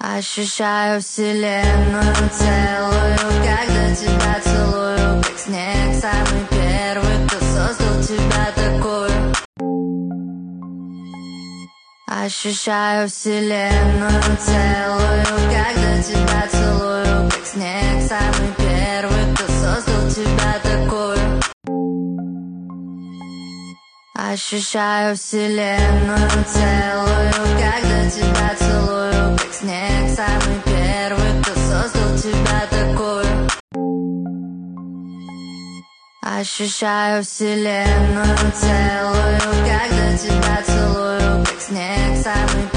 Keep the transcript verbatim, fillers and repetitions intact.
Ощущаю вселенную целую, когда тебя целую, как снег самый первый, кто создал тебя такую. Ощущаю вселенную целую, когда тебя целую, как снег самый первый, кто создал тебя такую. Ощущаю вселенную целую, когда тебя целую, как снег самый первый, кто создал тебя такую. Ощущаю вселенную целую, когда тебя целую, как снег самый